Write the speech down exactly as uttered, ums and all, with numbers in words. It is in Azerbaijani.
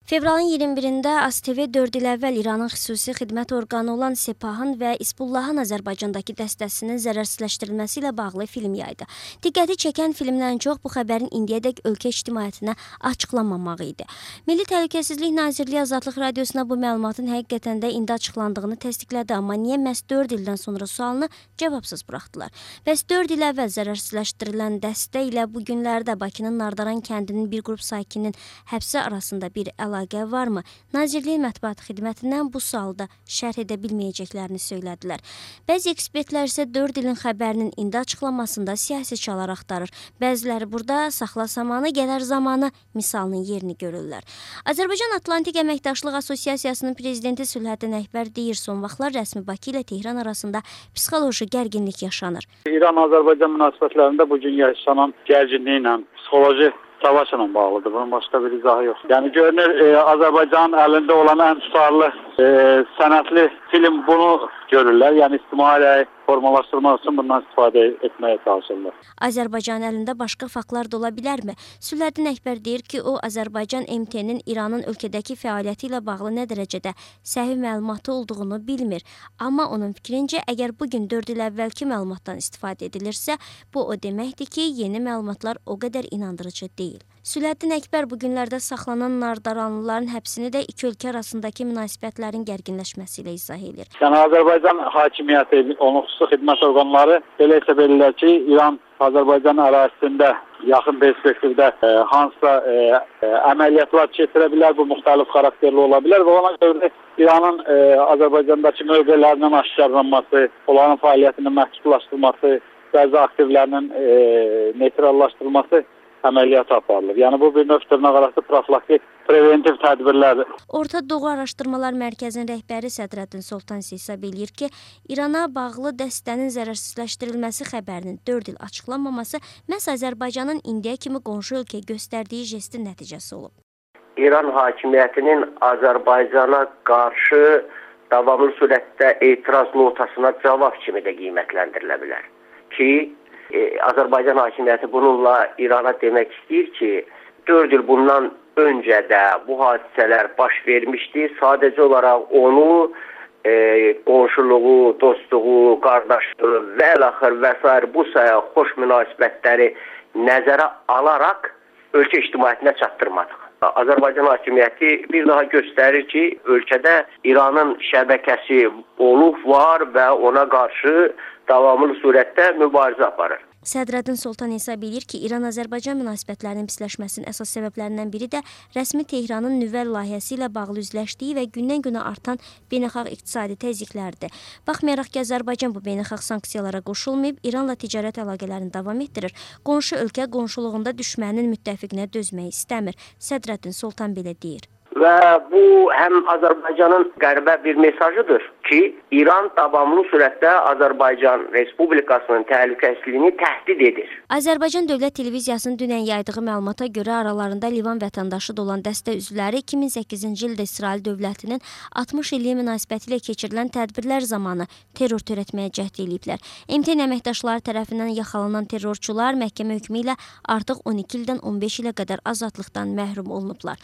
Fevralın iyirmi birində A S T V dörd il əvvəl İranın xüsusi xidmət orqanı olan Sepahın və İsbullahın Azərbaycandakı dəstəsinin zərərsizləşdirilməsi ilə bağlı film yaydı. Diqqəti çəkən filmlərin çox bu xəbərin indiyədək ölkə ictimaiyyətinə açıqlanmamağı idi. Milli Təhlükəsizlik Nazirliyi Azadlıq Radiosuna bu məlumatın həqiqətən də indi açıqlandığını təsdiqlədi, amma niyə məhz dörd ildən sonra sualını cavabsız buraxdılar. Bəs dörd il əvvəl zərərsizləşdirilən dəstə ilə bu günlərdə Bakının Nardaran kəndinin bir qrup sakininin həbsi arasında bir əlaqə varmı? Nazirliyin mətbuat xidmətindən bu sualda şərh edə bilməyəcəklərini söylədilər. Bəzi ekspertlər isə dörd ilin xəbərinin indi açıqlamasında siyasi çalar axtarır. Bəziləri burada saxla zamanı, gələr zamanı misalının yerini görürlər. Azərbaycan Atlantik Əməkdaşlıq Assosiasiyasının prezidenti Sülhəddin Əkbər deyir, son vaxtlar rəsmi Bakı ilə Tehran arasında psixoloji gərginlik yaşanır. İran-Azərbaycan münasibətlərində bugün yaşanan gərginliklə, psixoloji savaşla bağlıdır. Bunun başqa bir izahı yox. Yəni görünür, e, Azərbaycanın əlində olan ən tutarlı e, sənətli film bunu görürlər. Yəni ictimai formalaşdırmaq üçün bundan istifadə etməyə çalışırlar. Azərbaycanın əlində başqa faktlar da ola bilərmi? Sülhəddin Əkbər deyir ki, o Azərbaycan M T N-in İranın ölkədəki fəaliyyəti ilə bağlı nə dərəcədə səhih məlumatı olduğunu bilmir. Amma onun fikrincə, əgər bugün dörd il əvvəlki məlumatdan istifadə edilirsə, bu o deməkdir ki, yeni məlumatlar o qədər inandırıcı deyil. Sülhəddin Əkbər bu günlərdə saxlanan nardaranlıların həbsini də iki ölkə arasındakı münasibətlərin gərginləşməsi ilə izah edir. Yəni Azərbaycan hakimiyyəti, onun xüsusi xidmət orqanları belə hesab edirlər ki, İran Azərbaycan ərazisində yaxın perspektivdə e, hansısa e, e, əməliyyatlar keçirə bilər, bu müxtəlif xarakterli ola bilər və ona görə İranın e, Azərbaycandakı mövqelərinin aşkarlanması, onların fəaliyyətinin məhdudlaşdırılması, bəzi aktivlərinin e, neytrallaşdırılması əməliyyat aparılır. Yəni bu bir növ dırnaqarası profilaktik preventiv tədbirlərdir. Orta Doğu Araşdırmalar Mərkəzinin rəhbəri Sədrəddin Soltan hesab eləyir ki, İrana bağlı dəstənin zərərsizləşdirilməsi xəbərinin dörd il açıqlanmaması məhz Azərbaycanın indiyə kimi qonşu ölkəyə göstərdiyi jestin nəticəsi olub. İran hakimiyyətinin Azərbaycana qarşı davamlı sürətdə etiraz notasına cavab kimi də qiymətləndirilə bilər ki, E, Azərbaycan hakimiyyəti bununla İrana demək istəyir ki, dörd il bundan öncə də bu hadisələr baş vermişdi. Sadəcə olaraq onu e, qonşuluğu, dostluğu, qardaşlığı və əlaxır və s. bu sayı xoş münasibətləri nəzərə alaraq ölkə ictimaiyyətinə çatdırmadıq. Azərbaycan hakimiyyəti bir daha göstərir ki, ölkədə İranın şəbəkəsi olub, var və ona qarşı davamlı surətdə mübarizə aparır. Sədrəddin Soltan hesab edir ki, İran-Azərbaycan münasibətlərinin pisləşməsinin əsas səbəblərindən biri də rəsmi Tehranın nüvə layihəsi ilə bağlı üzləşdiyi və gündən-günə artan beynəlxalq iqtisadi təzyiqlərdir. Baxmayaraq ki, Azərbaycan bu beynəlxalq sanksiyalara qoşulmayıb, İranla ticarət əlaqələrini davam etdirir. Qonşu ölkə qonşuluğunda düşmənin müttəfiqinə dözmək istəmir. Sədrəddin Soltan belə deyir. Və bu həm Azərbaycanın qərbə bir mesajıdır ki, İran davamlı sürətdə Azərbaycan Respublikasının təhlükəsizliyini təhdid edir. Azərbaycan Dövlət Televiziyasının dünən yaydığı məlumata görə aralarında Livan vətəndaşı da olan dəstə üzvləri iki min səkkizinci ildə İsrail dövlətinin altmış illiyi münasibəti ilə keçirilən tədbirlər zamanı terror törətməyə cəhd ediblər. M T N əməkdaşları tərəfindən yaxalanan terrorçular məhkəmə hökmü ilə artıq on iki ildən on beş ilə qədər azadlıqdan məhrum olunublar.